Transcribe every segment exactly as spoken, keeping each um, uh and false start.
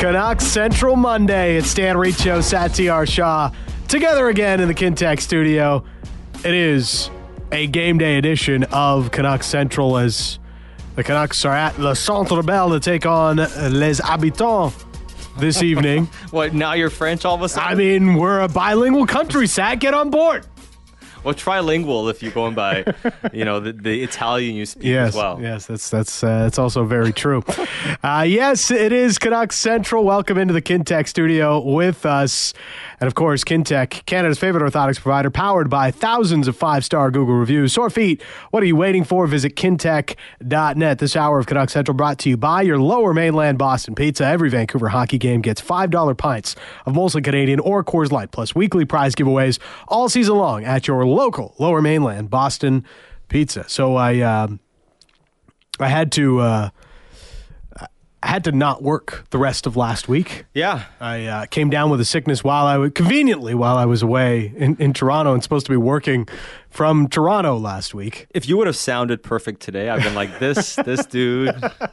Canucks Central Monday. It's Dan Riccio, Satyar Shah, together again in the Kintec studio. It is a game day edition of Canucks Central as the Canucks are at Le Centre Bell to take on Les Habitants this evening. What, now you're French all of a sudden? I mean, we're a bilingual country, Sat. Get on board. Well, trilingual if you're going by, you know, the, the Italian you speak yes, as well. Yes, that's that's uh, that's also very true. uh, yes, it is Canucks Central. Welcome into the Kintec studio with us. And of course, Kintec, Canada's favorite orthotics provider, powered by thousands of five-star Google reviews. Sore feet, what are you waiting for? Visit kintec dot net. This hour of Canucks Central brought to you by your Lower Mainland Boston Pizza. Every Vancouver hockey game gets five dollar pints of Molson Canadian or Coors Light, plus weekly prize giveaways all season long at your local Lower Mainland Boston Pizza. So I, um, I had to... Uh, I had to not work the rest of last week. Yeah. I uh, came down with a sickness while I was, conveniently, while I was away in, in Toronto and supposed to be working from Toronto last week. If you would have sounded perfect today, I've been like, this, this dude.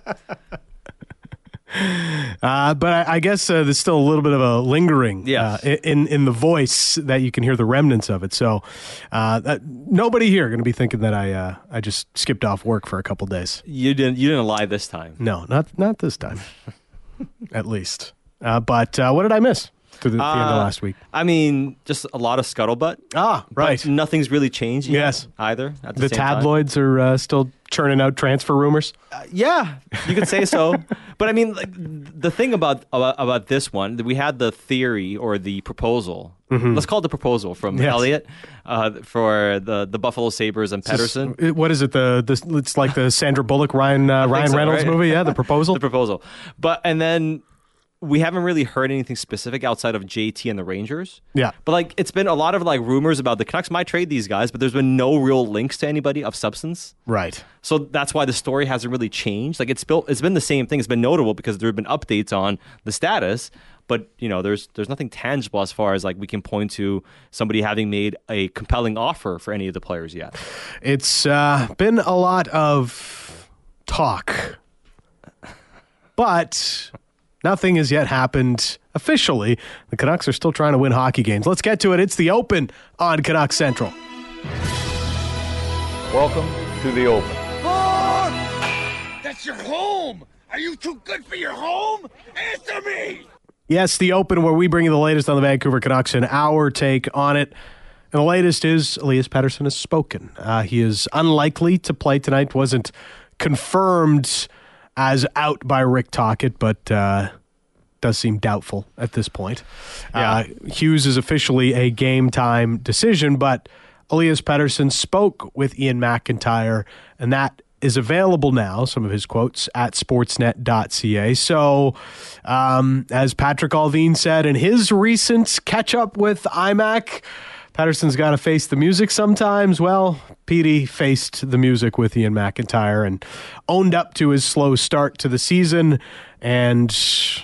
Uh, but I, I guess uh, there's still a little bit of a lingering yes. uh, in, in the voice that you can hear the remnants of it. So uh, that, nobody here going to be thinking that I uh, I just skipped off work for a couple days. You didn't you didn't lie this time. No, not not this time, at least. Uh, but uh, what did I miss to the, uh, the end of last week? I mean, just a lot of scuttlebutt. Ah, right. But nothing's really changed yet Yes. either. At the The same tabloids time. are uh, still churning out transfer rumors. Uh, yeah, you could say so. But I mean, like, the thing about, about about this one, we had the theory or the proposal. Mm-hmm. Let's call it the proposal from Yes. Elliot uh, for the, the Buffalo Sabres and Pettersson. It- what is it? The, the it's like the Sandra Bullock Ryan uh, Ryan so, Reynolds right? movie. Yeah, the proposal. The proposal. But and then we haven't really heard anything specific outside of J T and the Rangers. Yeah. But like it's been a lot of like rumors about the Canucks might trade these guys, but there's been no real links to anybody of substance. Right. So that's why the story hasn't really changed. Like it's built, it's been the same thing. It's been notable because there have been updates on the status, but you know, there's there's nothing tangible as far as like we can point to somebody having made a compelling offer for any of the players yet. It's uh, been a lot of talk, but nothing has yet happened officially. The Canucks are still trying to win hockey games. Let's get to it. It's the Open on Canucks Central. Welcome to the Open. That's your home! Are you too good for your home? Answer me! Yes, the Open, where we bring you the latest on the Vancouver Canucks and our take on it. And the latest is Elias Pettersson has spoken. Uh, he is unlikely to play tonight. Wasn't confirmed as out by Rick Tocchet, but uh, does seem doubtful at this point. Yeah. Uh, Hughes is officially a game time decision, but Elias Pettersson spoke with Ian McIntyre, and that is available now, some of his quotes, at sportsnet dot c a. So, um, as Patrick Alvin said in his recent catch-up with I M A C, Pettersson's got to face the music sometimes. Well, Petey faced the music with Ian McIntyre and owned up to his slow start to the season and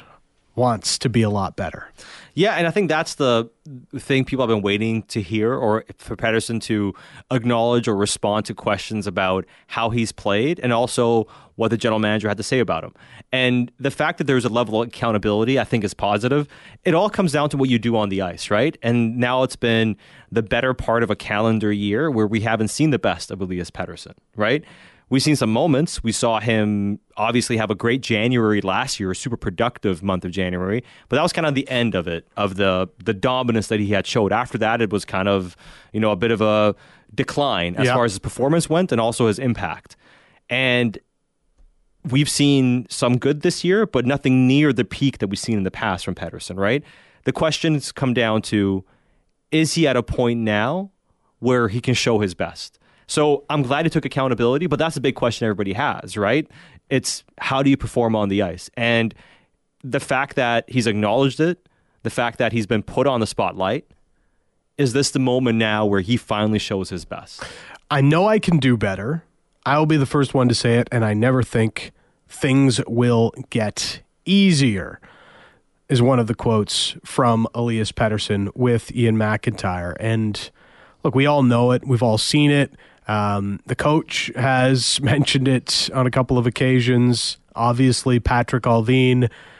wants to be a lot better. Yeah, and I think that's the thing people have been waiting to hear, or for Pettersson to acknowledge or respond to questions about how he's played and also what the general manager had to say about him. And the fact that there's a level of accountability, I think, is positive. It all comes down to what you do on the ice, right? And now it's been the better part of a calendar year where we haven't seen the best of Elias Pettersson, right? We've seen some moments. We saw him obviously have a great January last year, a super productive month of January, but that was kind of the end of it, of the the dominance that he had showed. After that, it was kind of, you know, a bit of a decline as yeah. far as his performance went and also his impact. And we've seen some good this year, but nothing near the peak that we've seen in the past from Pettersson, right? The questions come down to, is he at a point now where he can show his best? So I'm glad he took accountability, but that's a big question everybody has, right? It's how do you perform on the ice? And the fact that he's acknowledged it, the fact that he's been put on the spotlight, is this the moment now where he finally shows his best? I know I can do better. I will be the first one to say it, and I never think things will get easier, is one of the quotes from Elias Pettersson with Ian McIntyre. And look, we all know it. We've all seen it. Um, the coach has mentioned it on a couple of occasions. Obviously, Patrick Alvin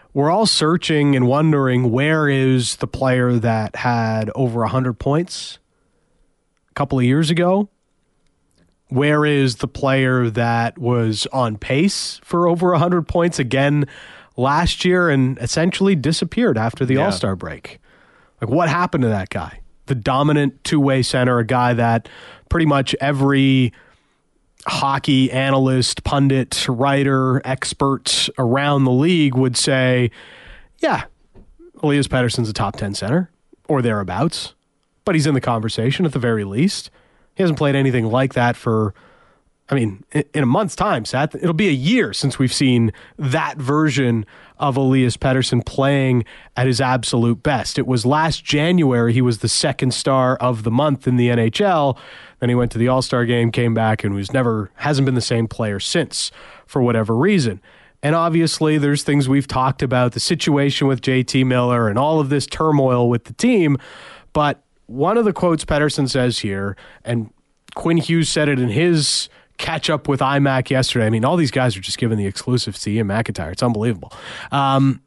we're all searching and wondering, where is the player that had over one hundred points a couple of years ago? Where is the player that was on pace for over one hundred points again last year and essentially disappeared after the Yeah. All-Star break? Like, what happened to that guy? The dominant two-way center, a guy that pretty much every hockey analyst, pundit, writer, expert around the league would say, yeah, Elias Pettersson's a top ten center or thereabouts, but he's in the conversation at the very least. He hasn't played anything like that for, I mean, in a month's time, Seth. It'll be a year since we've seen that version of Elias Pettersson playing at his absolute best. It was last January he was the second star of the month in the N H L. Then he went to the All-Star game, came back, and was never hasn't been the same player since for whatever reason. And obviously there's things we've talked about, the situation with J T Miller and all of this turmoil with the team. But one of the quotes Pettersson says here, and Quinn Hughes said it in his catch up with I M A C yesterday. I mean, all these guys are just giving the exclusive to Ian McIntyre. It's unbelievable. Um,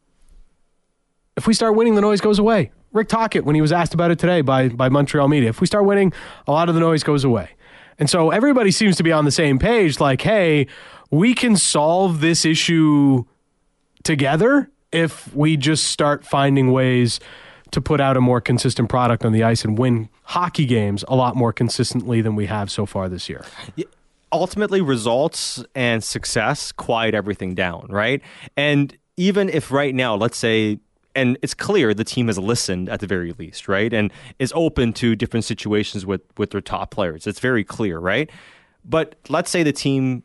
if we start winning, the noise goes away. Rick Tocchet, when he was asked about it today by, by Montreal media, if we start winning, a lot of the noise goes away. And so everybody seems to be on the same page, like, hey, we can solve this issue together if we just start finding ways to put out a more consistent product on the ice and win hockey games a lot more consistently than we have so far this year. Yeah. Ultimately, results and success quiet everything down, right? And even if right now, let's say, and it's clear the team has listened at the very least, right? And is open to different situations with, with their top players. It's very clear, right? But let's say the team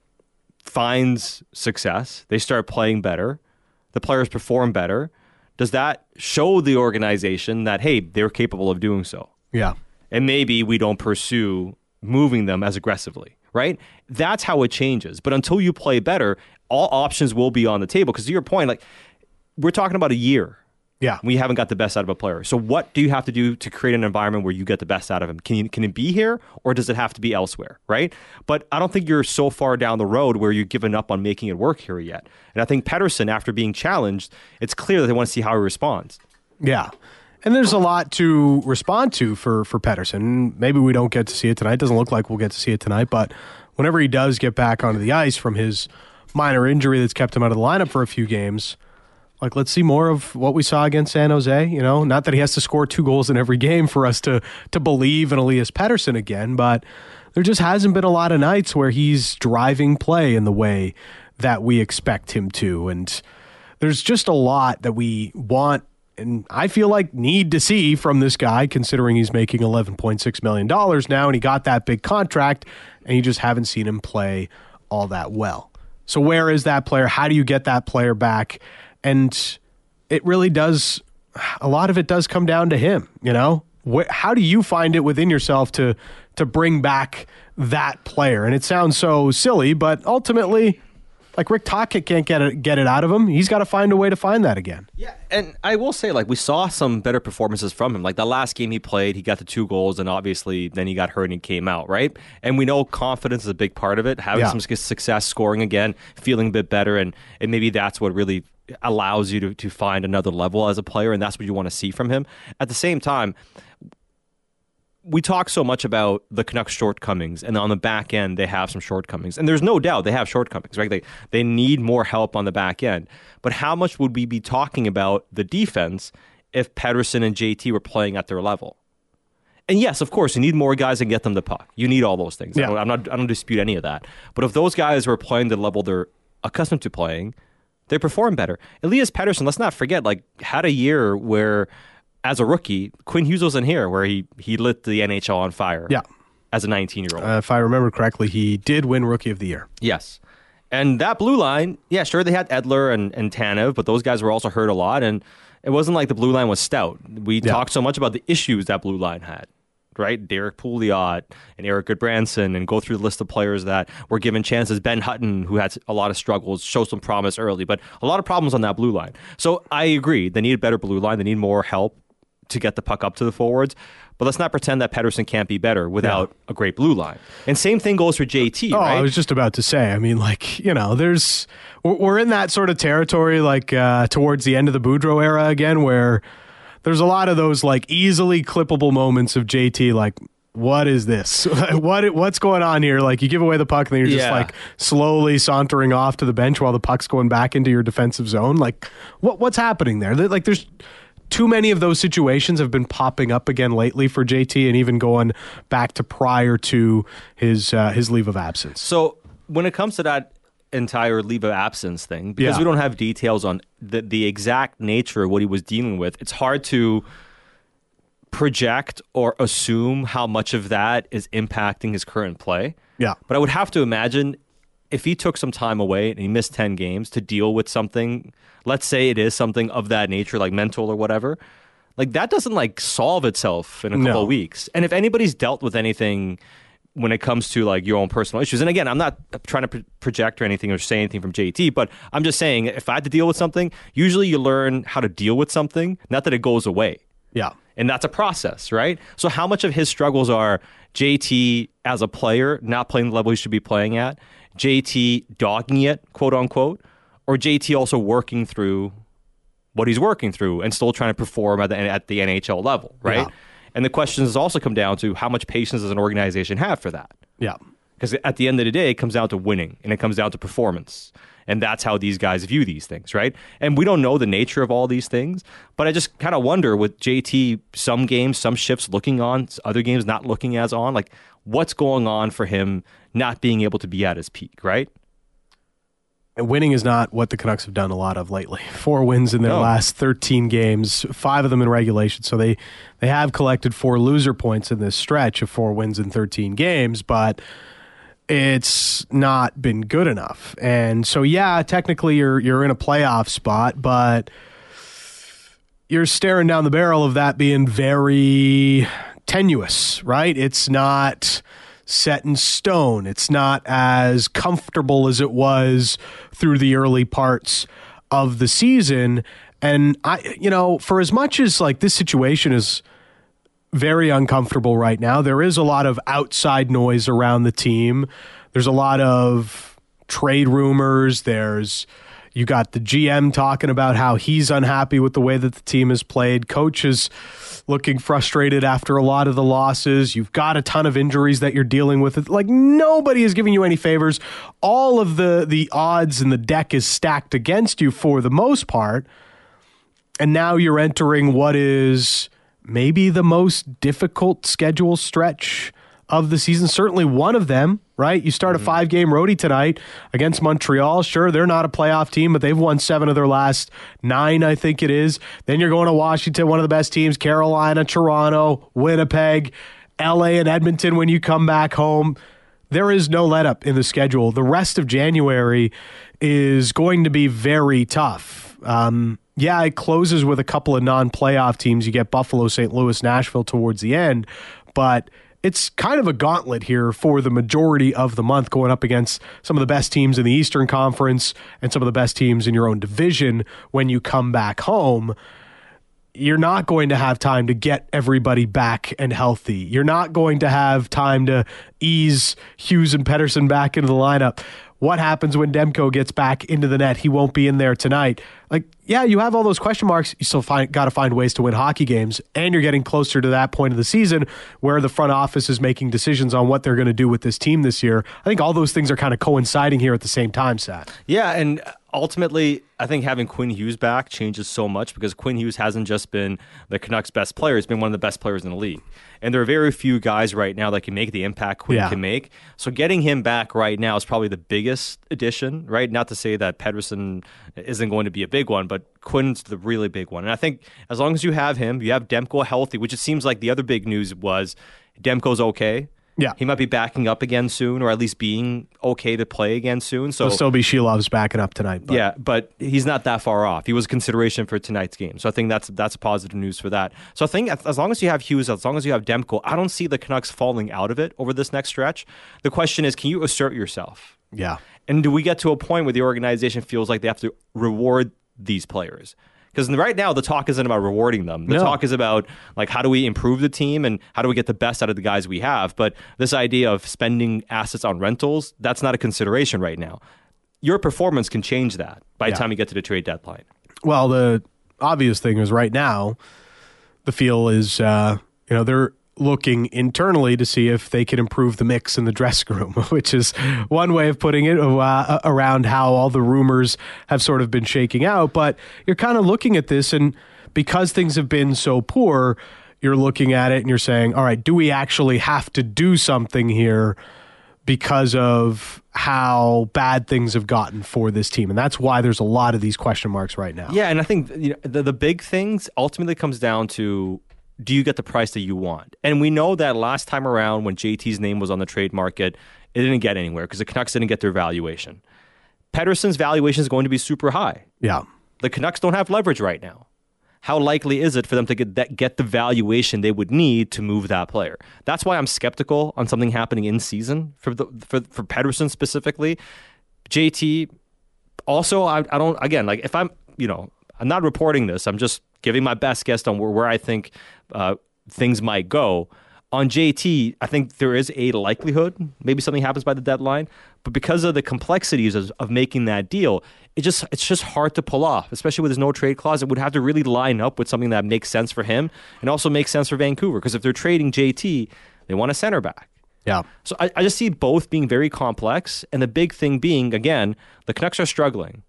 finds success. They start playing better. The players perform better. Does that show the organization that, hey, they're capable of doing so? Yeah. And maybe we don't pursue moving them as aggressively, right? That's how it changes. But until you play better, all options will be on the table. Because to your point, like, we're talking about a year. Yeah. We haven't got the best out of a player. So what do you have to do to create an environment where you get the best out of him? Can you, can it be here, or does it have to be elsewhere, right? But I don't think you're so far down the road where you've given up on making it work here yet. And I think Pettersson, after being challenged, it's clear that they want to see how he responds. Yeah. And there's a lot to respond to for, for Pettersson. Maybe we don't get to see it tonight. It doesn't look like we'll get to see it tonight, but whenever he does get back onto the ice from his minor injury that's kept him out of the lineup for a few games, like, let's see more of what we saw against San Jose. You know, not that he has to score two goals in every game for us to to believe in Elias Pettersson again, but there just hasn't been a lot of nights where he's driving play in the way that we expect him to. And there's just a lot that we want and I feel like need to see from this guy, considering he's making eleven point six million dollars now and he got that big contract, and you just haven't seen him play all that well. So where is that player? How do you get that player back? And it really does, a lot of it does come down to him, you know? Wh- how do you find it within yourself to to bring back that player? And it sounds so silly, but ultimately, like, Rick Tocchet can't get it, get it out of him. He's got to find a way to find that again. Yeah, and I will say, like, we saw some better performances from him. Like, the last game he played, he got the two goals, and obviously then he got hurt and he came out, right? And we know confidence is a big part of it. Having Yeah. some success, scoring again, feeling a bit better, and, and maybe that's what really allows you to, to find another level as a player, and that's what you want to see from him. At the same time, we talk so much about the Canucks' shortcomings, and on the back end, they have some shortcomings. And there's no doubt they have shortcomings, right? They they need more help on the back end. But how much would we be talking about the defense if Pettersson and J T were playing at their level? And yes, of course, you need more guys and get them the puck. You need all those things. Yeah. I don't, I'm not, I don't dispute any of that. But if those guys were playing the level they're accustomed to playing, they perform better. Elias Pettersson, let's not forget, like, had a year where, as a rookie, Quinn Hughes was in here where he, he lit the N H L on fire. Yeah. As a nineteen-year-old. Uh, if I remember correctly, he did win Rookie of the Year. Yes. And that blue line, yeah, sure, they had Edler and, and Tanev, but those guys were also hurt a lot, and it wasn't like the blue line was stout. We Yeah. talked so much about the issues that blue line had, right? Derek Pouliot and Eric Goodbranson, and go through the list of players that were given chances. Ben Hutton, who had a lot of struggles, showed some promise early, but a lot of problems on that blue line. So I agree. They need a better blue line. They need more help to get the puck up to the forwards. But let's not pretend that Pettersson can't be better without yeah. a great blue line. And same thing goes for J T, oh, right? I was just about to say, I mean, like, you know, there's, we're in that sort of territory, like uh, towards the end of the Boudreau era again, where there's a lot of those like easily clippable moments of J T, like, what is this? what What's going on here? Like, you give away the puck and then you're just yeah. like slowly sauntering off to the bench while the puck's going back into your defensive zone. Like, what what's happening there? Like, there's too many of those situations have been popping up again lately for J T, and even going back to prior to his uh, his leave of absence. So when it comes to that entire leave of absence thing, because yeah. we don't have details on the, the exact nature of what he was dealing with, it's hard to project or assume how much of that is impacting his current play. Yeah. But I would have to imagine if he took some time away and he missed ten games to deal with something, let's say it is something of that nature, like mental or whatever, like that doesn't like solve itself in a couple no. of weeks. And if anybody's dealt with anything when it comes to like your own personal issues, and again, I'm not trying to pro- project or anything or say anything from J T, but I'm just saying if I had to deal with something, usually you learn how to deal with something, not that it goes away. Yeah. And that's a process, right? So how much of his struggles are J T as a player not playing the level he should be playing at, J T dogging it, quote unquote, or J T also working through what he's working through and still trying to perform at the, at the N H L level, right? Yeah. And the questions also come down to how much patience does an organization have for that? Yeah. Because at the end of the day, it comes down to winning and it comes down to performance. And that's how these guys view these things, right? And we don't know the nature of all these things, but I just kind of wonder with J T, some games, some shifts looking on, other games not looking as on, like what's going on for him not being able to be at his peak, right? And winning is not what the Canucks have done a lot of lately. Four wins in their no. last thirteen games, five of them in regulation. So they, they have collected four loser points in this stretch of four wins in thirteen games, but it's not been good enough. And so, yeah, technically you're you're in a playoff spot, but you're staring down the barrel of that being very tenuous, right? It's not set in stone. It's not as comfortable as it was through the early parts of the season. And I, you know, for as much as like this situation is very uncomfortable right now, there is a lot of outside noise around the team. There's a lot of trade rumors. There's, you got the G M talking about how he's unhappy with the way that the team has played. Coach is looking frustrated after a lot of the losses. You've got a ton of injuries that you're dealing with. Like, nobody is giving you any favors. All of the, the odds and the deck is stacked against you for the most part. And now you're entering what is maybe the most difficult schedule stretch of the season. Certainly one of them, right? You start mm-hmm. a five-game roadie tonight against Montreal. Sure, they're not a playoff team, but they've won seven of their last nine, I think it is. Then you're going to Washington, one of the best teams, Carolina, Toronto, Winnipeg, L A, and Edmonton when you come back home. There is no let-up in the schedule. The rest of January is going to be very tough. Um, yeah, it closes with a couple of non-playoff teams. You get Buffalo, Saint Louis, Nashville towards the end, but it's kind of a gauntlet here for the majority of the month, going up against some of the best teams in the Eastern Conference and some of the best teams in your own division when you come back home. You're not going to have time to get everybody back and healthy. You're not going to have time to ease Hughes and Pettersson back into the lineup. What happens when Demko gets back into the net? He won't be in there tonight. Like, yeah, you have all those question marks. You still find, got to find ways to win hockey games, and you're getting closer to that point of the season where the front office is making decisions on what they're going to do with this team this year. I think all those things are kind of coinciding here at the same time, Sat. Yeah, and ultimately, I think having Quinn Hughes back changes so much because Quinn Hughes hasn't just been the Canucks' best player. He's been one of the best players in the league. And there are very few guys right now that can make the impact Quinn yeah. can make. So getting him back right now is probably the biggest addition, right? Not to say that Pettersson isn't going to be a big one, but Quinn's the really big one. And I think as long as you have him, you have Demko healthy, which it seems like the other big news was Demko's okay. Yeah. He might be backing up again soon, or at least being okay to play again soon. So It'll still be Shilov's backing up tonight. But. Yeah, but he's not that far off. He was a consideration for tonight's game. So I think that's that's positive news for that. So I think as long as you have Hughes, as long as you have Demko, I don't see the Canucks falling out of it over this next stretch. The question is, can you assert yourself? Yeah. And do we get to a point where the organization feels like they have to reward these players? Because right now, the talk isn't about rewarding them. The No. talk is about, like, how do we improve the team and how do we get the best out of the guys we have? But this idea of spending assets on rentals, that's not a consideration right now. Your performance can change that by the Yeah. time you get to the trade deadline. Well, the obvious thing is right now, the feel is, uh, you know, they're looking internally to see if they can improve the mix in the dressing room, which is one way of putting it uh, around how all the rumors have sort of been shaking out. But you're kind of looking at this, and because things have been so poor, you're looking at it and you're saying, all right, do we actually have to do something here because of how bad things have gotten for this team? And that's why there's a lot of these question marks right now. Yeah, and I think you know, the, the big things ultimately comes down to, do you get the price that you want? And we know that last time around when J T's name was on the trade market, it didn't get anywhere because the Canucks didn't get their valuation. Pettersson's valuation is going to be super high. Yeah. The Canucks don't have leverage right now. How likely is it for them to get that, get the valuation they would need to move that player? That's why I'm skeptical on something happening in season for the for, for Pettersson specifically. J T, also, I, I don't, again, like if I'm, you know, I'm not reporting this, I'm just giving my best guess on where, where I think uh, things might go. On J T, I think there is a likelihood maybe something happens by the deadline, but because of the complexities of, of making that deal, it just it's just hard to pull off, especially with his no trade clause. It would have to really line up with something that makes sense for him and also makes sense for Vancouver, because if they're trading J T, they want a center back. Yeah. So I, I just see both being very complex, and the big thing being, again, the Canucks are struggling,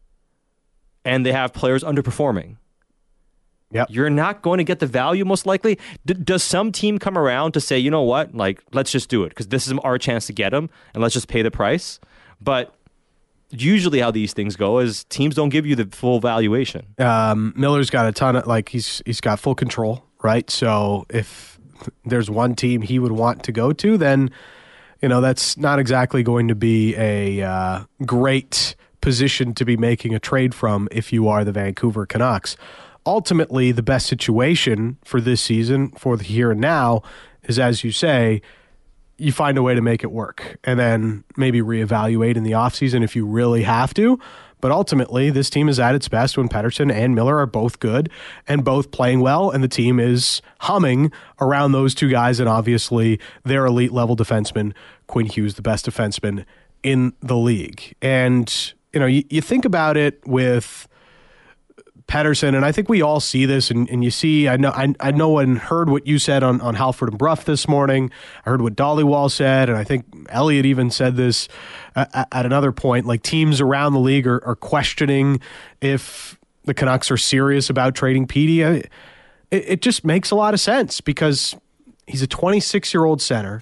and they have players underperforming. Yep. You're not going to get the value most likely. D- does some team come around to say, you know what, like, let's just do it because this is our chance to get him and let's just pay the price? But usually how these things go is teams don't give you the full valuation. Um, Miller's got a ton of, like, he's he's got full control, right? So if there's one team he would want to go to, then, you know, that's not exactly going to be a uh, great position to be making a trade from if you are the Vancouver Canucks. Ultimately, the best situation for this season, for the here and now, is, as you say, you find a way to make it work and then maybe reevaluate in the offseason if you really have to. But ultimately, this team is at its best when Pettersson and Miller are both good and both playing well, and the team is humming around those two guys, and obviously their elite level defenseman, Quinn Hughes, the best defenseman in the league. And, you know, you, you think about it with Pettersson, and I think we all see this, and, and you see, I know I, I know and heard what you said on, on Halford and Bruff this morning. I heard what Dollywall said, and I think Elliott even said this at, at another point. Like, teams around the league are, are questioning if the Canucks are serious about trading Petey. It, it just makes a lot of sense because he's a twenty-six-year-old center.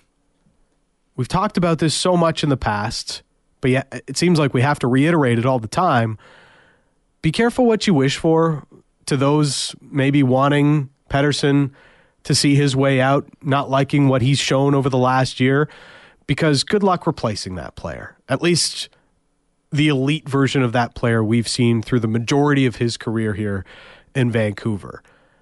We've talked about this so much in the past, but yeah, it seems like we have to reiterate it all the time. Be careful what you wish for to those maybe wanting Pettersson to see his way out, not liking what he's shown over the last year, because good luck replacing that player. At least the elite version of that player we've seen through the majority of his career here in Vancouver.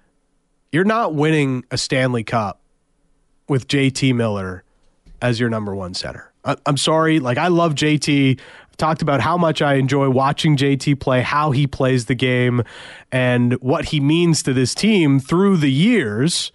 You're not winning a Stanley Cup with J T Miller as your number one center. I- I'm sorry. Like, I love J T. Talked about how much I enjoy watching J T play, how he plays the game, and what he means to this team through the years.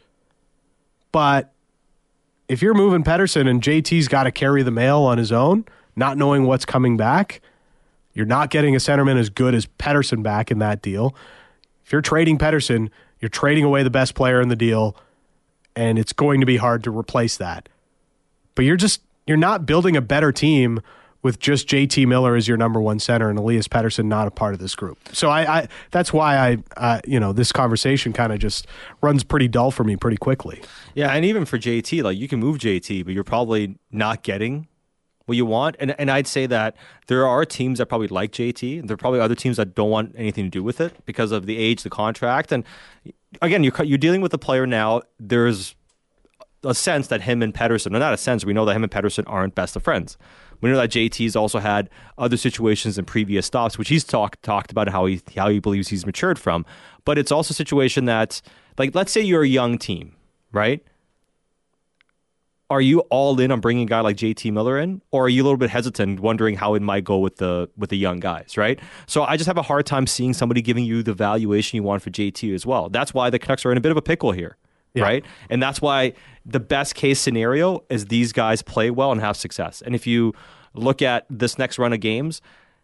But if you're moving Pettersson and J T's got to carry the mail on his own, not knowing what's coming back, you're not getting a centerman as good as Pettersson back in that deal. If you're trading Pettersson, you're trading away the best player in the deal, and it's going to be hard to replace that. But you're just you're not building a better team with just J T Miller as your number one center and Elias Pettersson not a part of this group. So I, I that's why I, uh, you know, this conversation kind of just runs pretty dull for me pretty quickly. Yeah, and even for J T, like, you can move J T, but you're probably not getting what you want. And and I'd say that there are teams that probably like J T, and there are probably other teams that don't want anything to do with it because of the age, the contract. And again, you're you're dealing with a player now. There's a sense that him and Pettersson, or not a sense, we know that him and Pettersson aren't best of friends. We know that J T's also had other situations in previous stops, which he's talked talked about how he how he believes he's matured from. But it's also a situation that, like, let's say you're a young team, right? are you all in on bringing a guy like J T Miller in, or are you a little bit hesitant, wondering how it might go with the with the young guys, right? So I just have a hard time seeing somebody giving you the valuation you want for J T as well. That's why the Canucks are in a bit of a pickle here, yeah. right? And that's why the best case scenario is these guys play well and have success. And if you look at this next run of games,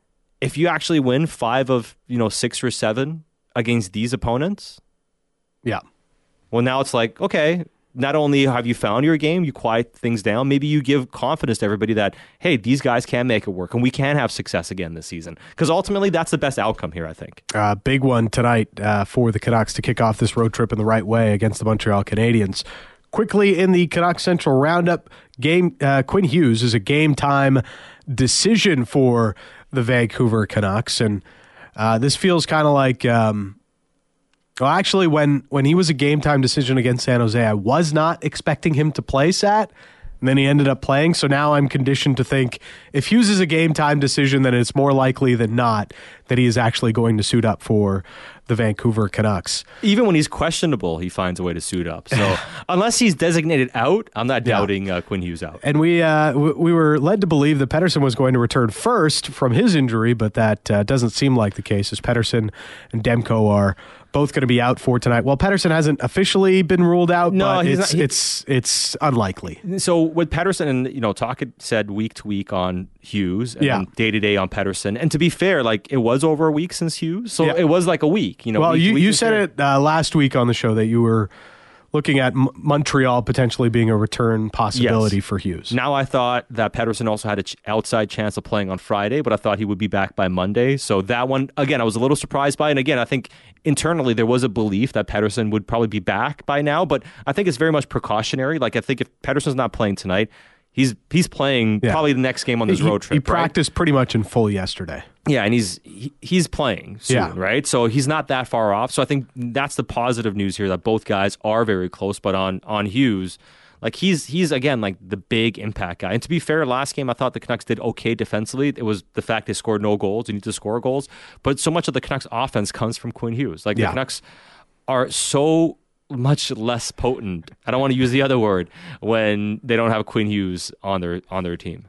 if you actually win five of you know six or seven against these opponents, yeah, well now it's like, okay, not only have you found your game, you quiet things down, maybe you give confidence to everybody that, hey, these guys can make it work and we can have success again this season. Because ultimately, that's the best outcome here, I think. Uh, big one tonight uh, for the Canucks to kick off this road trip in the right way against the Montreal Canadiens. Quickly in the Canucks Central Roundup, game uh, Quinn Hughes is a game-time decision for the Vancouver Canucks. And uh, this feels kind of like... Um, Well, actually, when, when he was a game-time decision against San Jose, I was not expecting him to play Sat, and then he ended up playing. So now I'm conditioned to think if Hughes is a game-time decision, then it's more likely than not that he is actually going to suit up for the Vancouver Canucks. Even when he's questionable, he finds a way to suit up. So unless he's designated out, I'm not doubting yeah. uh, Quinn Hughes out. And we uh, w- we were led to believe that Pettersson was going to return first from his injury, but that uh, doesn't seem like the case, as Pettersson and Demko are both going to be out for tonight. Well, Pettersson hasn't officially been ruled out, no, but he's it's, not, he, it's it's unlikely. So with Pettersson, and you know, talk had said week to week on Hughes and yeah. day to day on Pettersson. And to be fair, like it was over a week since Hughes, so yeah. it was like a week. You know, well, week you week you said fair. it uh, last week on the show that you were looking at M- Montreal potentially being a return possibility yes. for Hughes. Now I thought that Pettersson also had an ch- outside chance of playing on Friday, but I thought he would be back by Monday. So that one, again, I was a little surprised by. And again, I think internally there was a belief that Pettersson would probably be back by now, but I think it's very much precautionary. Like I think if Pettersson's not playing tonight, he's he's playing yeah. probably the next game on this he, road trip. He practiced right? pretty much in full yesterday. Yeah, and he's he, he's playing soon, yeah. right? So he's not that far off. So I think that's the positive news here, that both guys are very close. But on on Hughes, like he's he's again like the big impact guy. And to be fair, last game I thought the Canucks did okay defensively. It was the fact they scored no goals. You need to score goals, but so much of the Canucks offense comes from Quinn Hughes. Like yeah. the Canucks are so much less potent. I don't want to use the other word when they don't have Quinn Hughes on their on their team.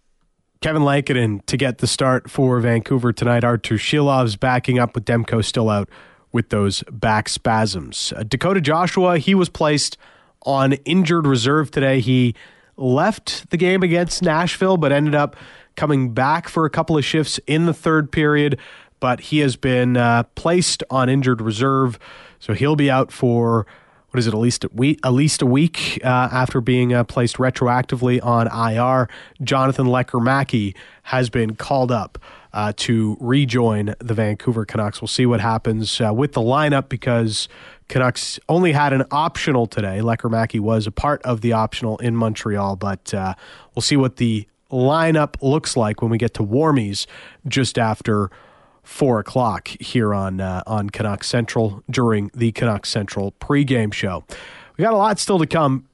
Kevin Lankinen to get the start for Vancouver tonight. Artur Shilov's backing up with Demko still out with those back spasms. Uh, Dakota Joshua, he was placed on injured reserve today. He left the game against Nashville, but ended up coming back for a couple of shifts in the third period. But he has been uh, placed on injured reserve, so he'll be out for what is it, at least a week, at least a week uh, after being uh, placed retroactively on I R. Jonathan Lecker-Mackey has been called up uh, to rejoin the Vancouver Canucks. We'll see what happens uh, with the lineup, because Canucks only had an optional today. Lecker-Mackey was a part of the optional in Montreal, but uh, we'll see what the lineup looks like when we get to Warmies just after Four o'clock here on uh, on Canucks Central during the Canucks Central pregame show. We got a lot still to come.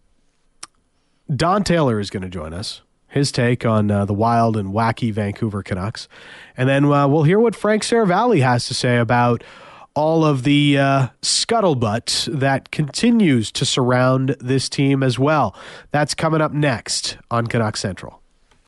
Don Taylor is going to join us. His take on uh, the wild and wacky Vancouver Canucks, and then uh, we'll hear what Frank Seravalli has to say about all of the uh, scuttlebutt that continues to surround this team as well. That's coming up next on Canucks Central.